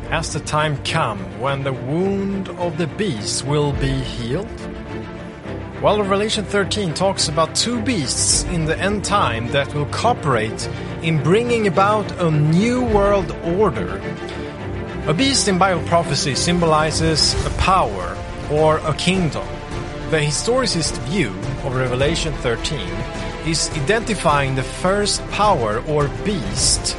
Has the time come when the wound of the beast will be healed? Well, Revelation 13 talks about two beasts in the end time that will cooperate in bringing about a new world order. A beast in Bible prophecy symbolizes a power or a kingdom. The historicist view of Revelation 13 is identifying the first power or beast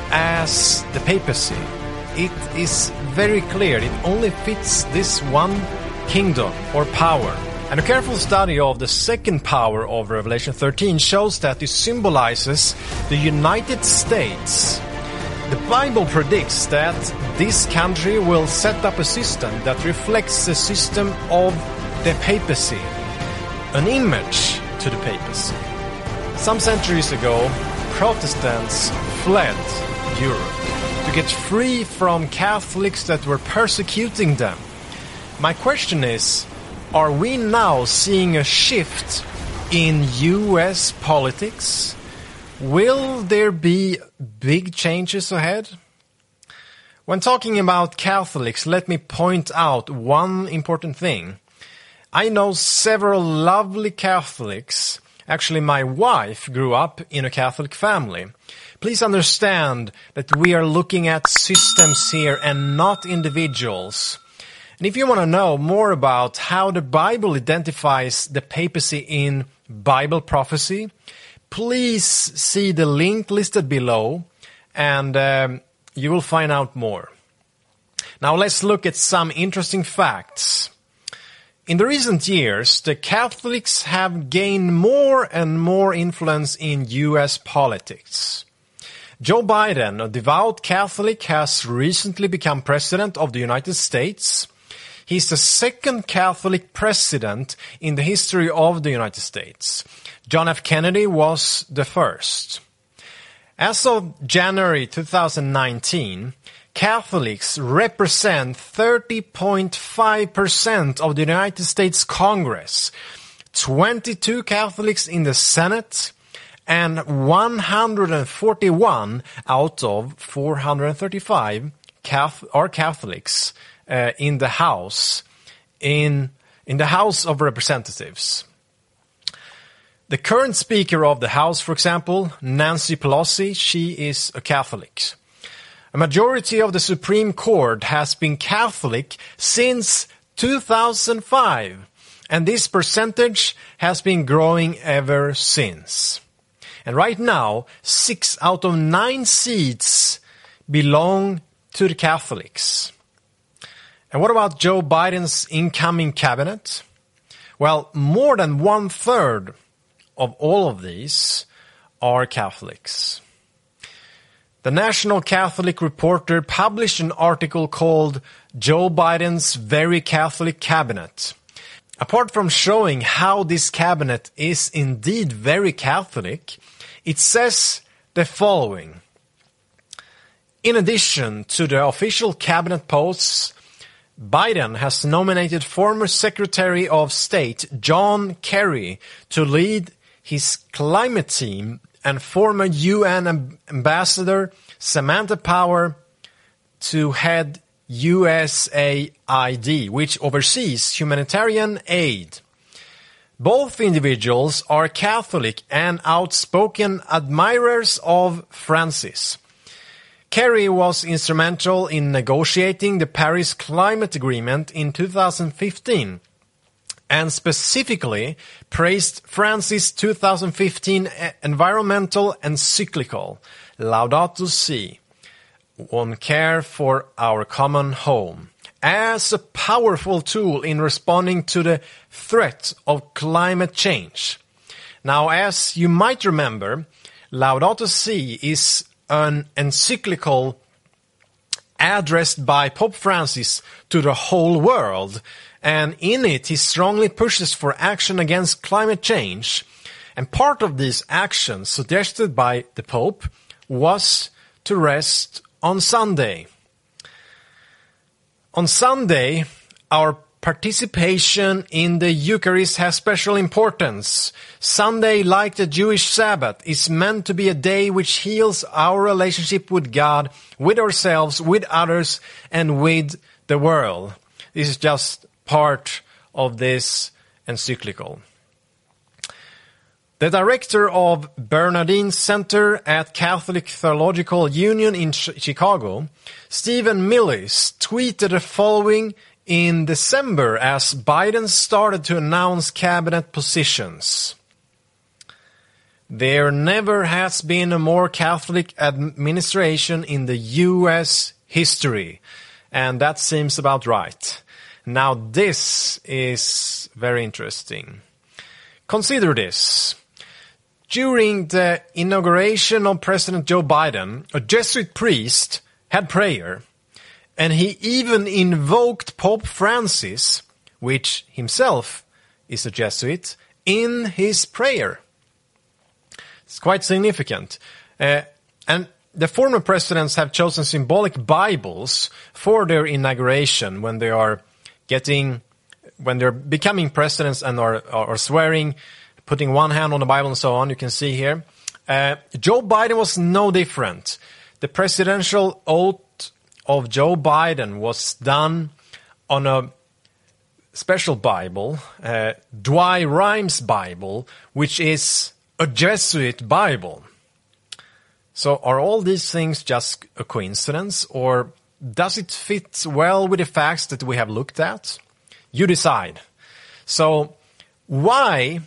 as the papacy. It is very clear it only fits this one kingdom or power. And a careful study of the second power of Revelation 13 shows that it symbolizes the United States. The Bible predicts that this country will set up a system that reflects the system of the papacy, an image to the papacy. Some centuries ago, Protestants fled Europe to get free from Catholics that were persecuting them. My question is, are we now seeing a shift in US politics? Will there be big changes ahead? When talking about Catholics, let me point out one important thing. I know several lovely Catholics. Actually, my wife grew up in a Catholic family. Please understand that we are looking at systems here and not individuals. And if you want to know more about how the Bible identifies the papacy in Bible prophecy, please see the link listed below and you will find out more. Now let's look at some interesting facts. In the recent years, the Catholics have gained more and more influence in US politics. Joe Biden, a devout Catholic, has recently become president of the United States. He's the second Catholic president in the history of the United States. John F. Kennedy was the first. As of January 2019, Catholics represent 30.5% of the United States Congress, 22 Catholics in the Senate, and 141 out of 435 are Catholics in the House, in the House of Representatives. The current Speaker of the House, for example, Nancy Pelosi, she is a Catholic. A majority of the Supreme Court has been Catholic since 2005, and this percentage has been growing ever since. And right now, 6 out of 9 seats belong to the Catholics. And what about Joe Biden's incoming cabinet? Well, more than 1/3 of all of these are Catholics. The National Catholic Reporter published an article called Joe Biden's Very Catholic Cabinet. Apart from showing how this cabinet is indeed very Catholic, it says the following. In addition to the official cabinet posts, Biden has nominated former Secretary of State John Kerry to lead his climate team and former UN Ambassador Samantha Power to head USAID, which oversees humanitarian aid. Both individuals are Catholic and outspoken admirers of Francis. Kerry was instrumental in negotiating the Paris Climate Agreement in 2015 and specifically praised Francis' 2015 environmental encyclical, Laudato Si, on care for our common home, as a powerful tool in responding to the threat of climate change. Now, as you might remember, Laudato Si is an encyclical addressed by Pope Francis to the whole world, and in it he strongly pushes for action against climate change. And part of these actions suggested by the Pope was to rest on Sunday. On Sunday, our participation in the Eucharist has special importance. Sunday, like the Jewish Sabbath, is meant to be a day which heals our relationship with God, with ourselves, with others, and with the world. This is just part of this encyclical. The director of Bernardine Center at Catholic Theological Union in Chicago, Stephen Millis, tweeted the following in December as Biden started to announce cabinet positions. There never has been a more Catholic administration in the U.S. history. And that seems about right. Now this is very interesting. Consider this. During the inauguration of President Joe Biden, a Jesuit priest had prayer, and he even invoked Pope Francis, which himself is a Jesuit, in his prayer. It's quite significant. And the former presidents have chosen symbolic Bibles for their inauguration when they're becoming presidents and are swearing, putting one hand on the Bible and so on. You can see here. Joe Biden was no different. The presidential oath of Joe Biden was done on a special Bible, Dwy Rhymes Bible, which is a Jesuit Bible. So are all these things just a coincidence, or does it fit well with the facts that we have looked at? You decide. So why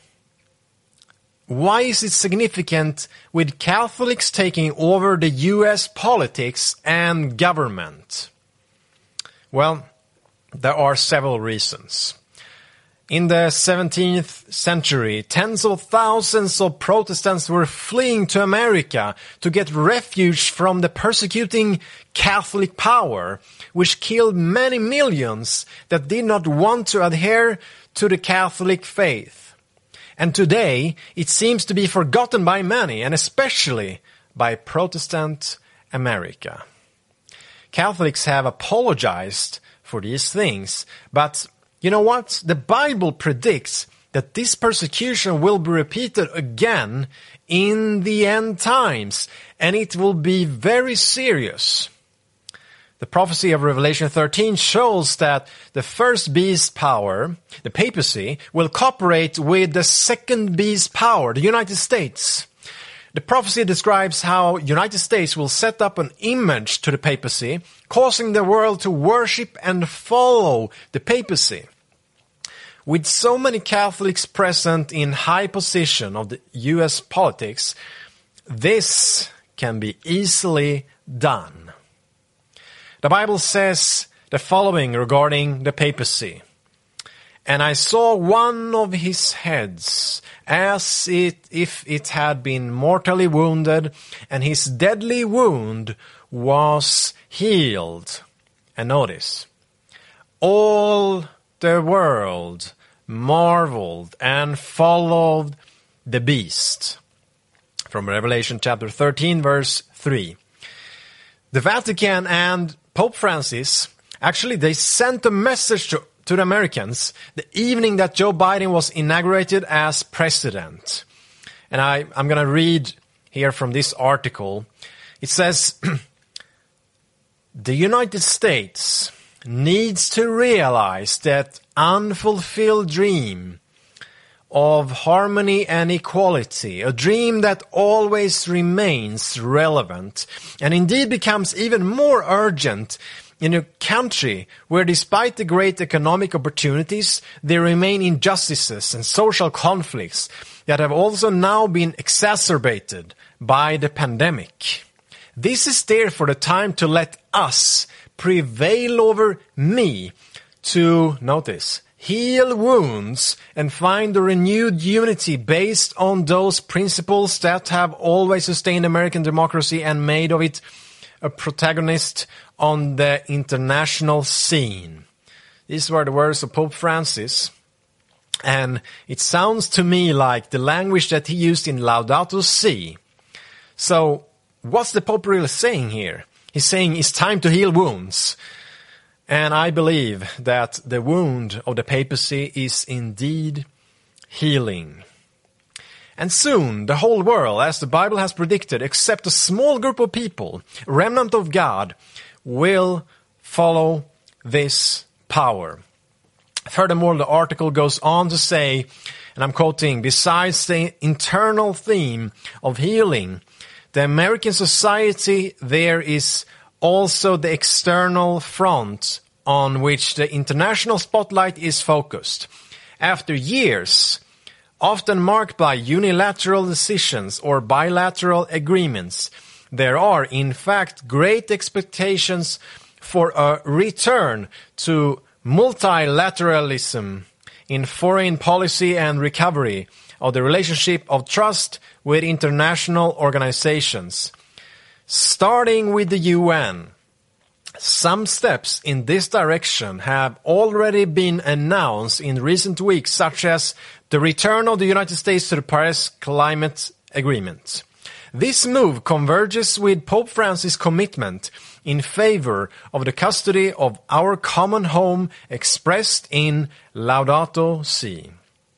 is it significant with Catholics taking over the U.S. politics and government? Well, there are several reasons. In the 17th century, tens of thousands of Protestants were fleeing to America to get refuge from the persecuting Catholic power, which killed many millions that did not want to adhere to the Catholic faith. And today, it seems to be forgotten by many, and especially by Protestant America. Catholics have apologized for these things, but you know what? The Bible predicts that this persecution will be repeated again in the end times, and it will be very serious. The prophecy of Revelation 13 shows that the first beast power, the papacy, will cooperate with the second beast power, the United States. The prophecy describes how United States will set up an image to the papacy, causing the world to worship and follow the papacy. With so many Catholics present in high position of the U.S. politics, this can be easily done. The Bible says the following regarding the papacy. And I saw one of his heads as if it had been mortally wounded, and his deadly wound was healed. And notice, all the world marveled and followed the beast. From Revelation chapter 13, verse 3. The Vatican and Pope Francis, actually they sent a message to the Americans the evening that Joe Biden was inaugurated as president. And I'm going to read here from this article. It says, the United States needs to realize that unfulfilled dream of harmony and equality, a dream that always remains relevant and indeed becomes even more urgent in a country where, despite the great economic opportunities, there remain injustices and social conflicts that have also now been exacerbated by the pandemic. This is therefore the time to let us prevail over me to, notice, heal wounds and find a renewed unity based on those principles that have always sustained American democracy and made of it a protagonist on the international scene. These were the words of Pope Francis, and it sounds to me like the language that he used in Laudato Si. So, what's the Pope really saying here? He's saying it's time to heal wounds. And I believe that the wound of the papacy is indeed healing. And soon the whole world, as the Bible has predicted, except a small group of people, a remnant of God, will follow this power. Furthermore, the article goes on to say, and I'm quoting, besides the internal theme of healing, the American society, there is also the external front on which the international spotlight is focused. After years, often marked by unilateral decisions or bilateral agreements, there are in fact great expectations for a return to multilateralism in foreign policy and recovery of the relationship of trust with international organizations. Starting with the UN, some steps in this direction have already been announced in recent weeks, such as the return of the United States to the Paris Climate Agreement. This move converges with Pope Francis' commitment in favor of the custody of our common home expressed in Laudato Si.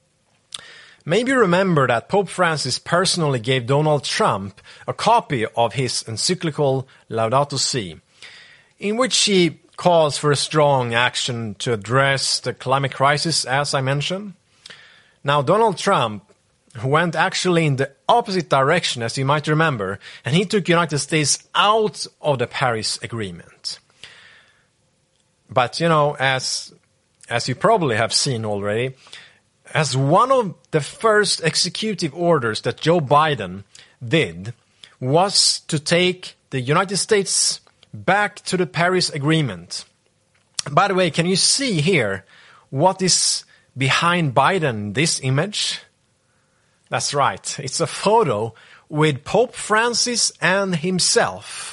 Maybe remember that Pope Francis personally gave Donald Trump a copy of his encyclical Laudato Si, in which he calls for a strong action to address the climate crisis, as I mentioned. Now, Donald Trump went actually in the opposite direction, as you might remember, and he took the United States out of the Paris Agreement. But, as you probably have seen already, as one of the first executive orders that Joe Biden did was to take the United States back to the Paris Agreement. By the way, can you see here what is behind Biden, this image? That's right. It's a photo with Pope Francis and himself.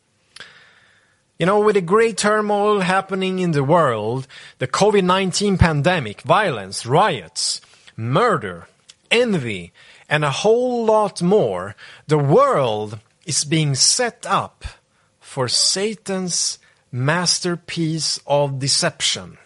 With the great turmoil happening in the world, the COVID-19 pandemic, violence, riots, murder, envy, and a whole lot more, the world is being set up for Satan's masterpiece of deception.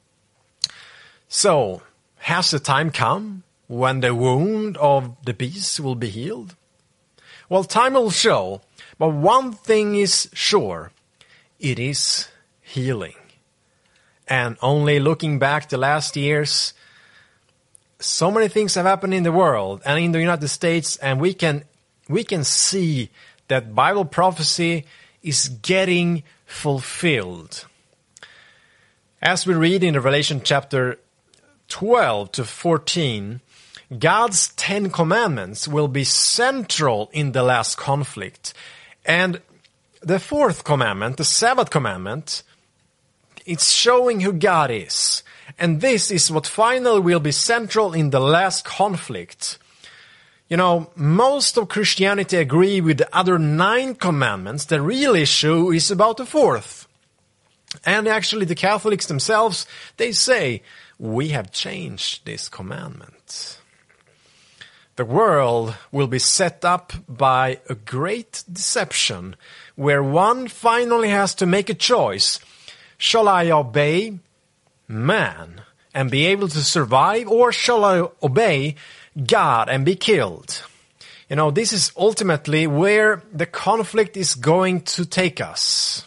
So, has the time come when the wound of the beast will be healed? Well, time will show, but one thing is sure, it is healing. And only looking back the last years, so many things have happened in the world and in the United States, and we can see that Bible prophecy is getting fulfilled. As we read in Revelation chapter 12 to 14, God's 10 commandments will be central in the last conflict. And the fourth commandment, the Sabbath commandment, it's showing who God is. And this is what finally will be central in the last conflict. Most of Christianity agree with the other 9 commandments. The real issue is about the fourth. And actually the Catholics themselves, they say, we have changed this commandment. The world will be set up by a great deception where one finally has to make a choice. Shall I obey man and be able to survive, or shall I obey God and be killed? This is ultimately where the conflict is going to take us.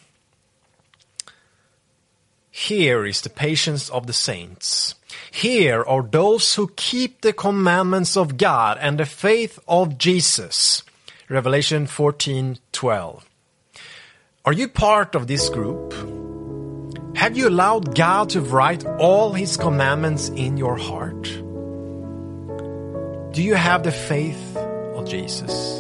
Here is the patience of the saints. Here are those who keep the commandments of God and the faith of Jesus. Revelation 14:12. Are you part of this group? Have you allowed God to write all His commandments in your heart? Do you have the faith of Jesus?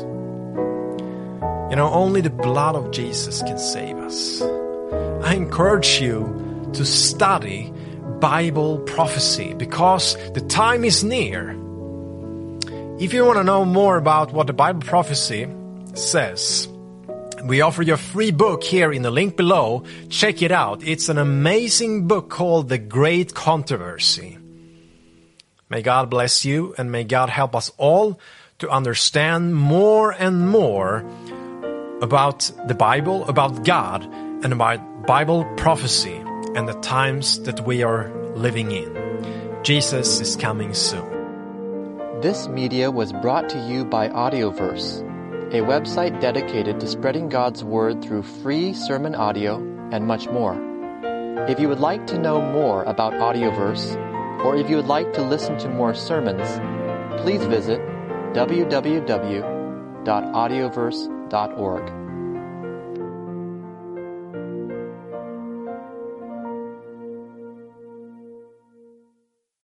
Only the blood of Jesus can save us. I encourage you to study Bible prophecy because the time is near. If you want to know more about what the Bible prophecy says, we offer you a free book here in the link below. Check it out. It's an amazing book called The Great Controversy. May God bless you, and may God help us all to understand more and more about the Bible, about God, and about Bible prophecy. and the times that we are living in. Jesus is coming soon. This media was brought to you by Audioverse, a website dedicated to spreading God's Word through free sermon audio and much more. If you would like to know more about Audioverse, or if you would like to listen to more sermons, please visit www.audioverse.org.